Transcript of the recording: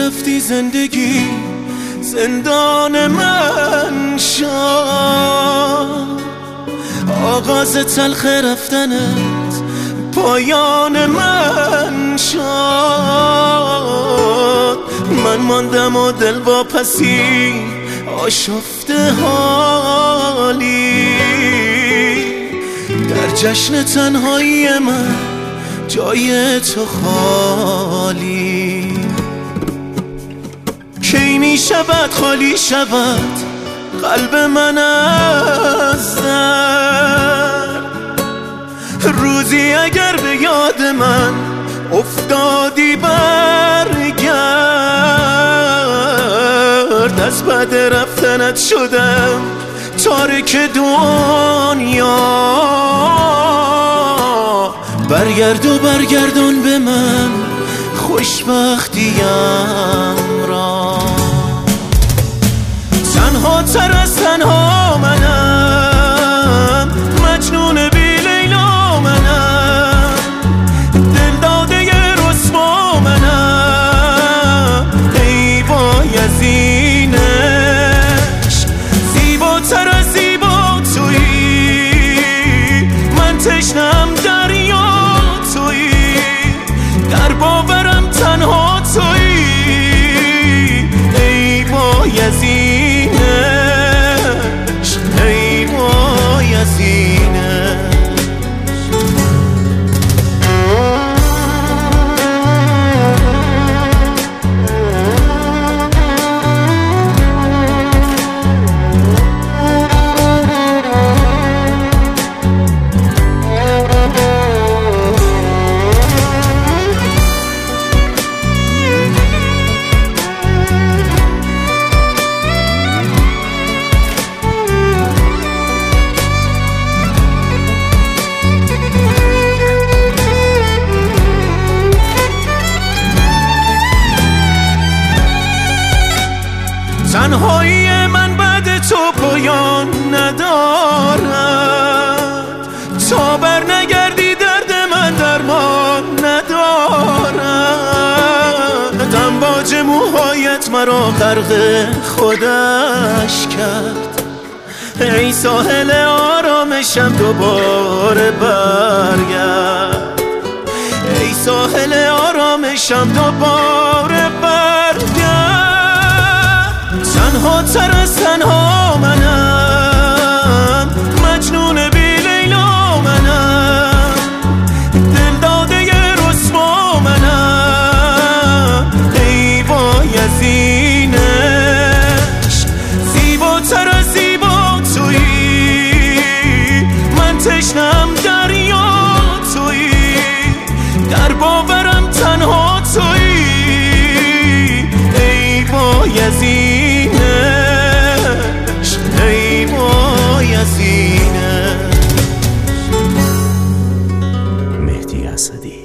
رفتی زندگی زندان من شد، آغاز تلخ رفتنت پایان من شد. من ماندم و دل واپسی آشفته حالی، در جشن تنهایی من جای تو خالی. کی می شود خالی شود قلب من از درد، روزی اگر به یاد من افتادی برگرد. از بد رفتنت شدم تارک دنیا، برگرد و برگردون به من خوشبختیم را. تنها تر از تنها منم، مجنون بی لیلا منم، دل داده رسوا منم. ای بایزینش زیباتر از زیبا تویی، من تشنم دریا تویی، در باورم تنها تویی. ای بایزینش، ای بایزینش. تنهایی من بعد تو پایان ندارد، تا بر نگردی درد من درمان ندارد. امواج موهایت مرا غرق خودش کرد، ای ساحل آرامشم دوباره برگرد. ای ساحل آرامشم دوباره برگرد. تنها تر از تنها منم، مجنون بی لیلا منم، دل داده رسوا منم. ای بایزینش زیباتر از زیبا تویی، من تشنم دریا تویی، در باورم تنها تویی. ای بایزینش، ای بایزینش. مهدی اسدی.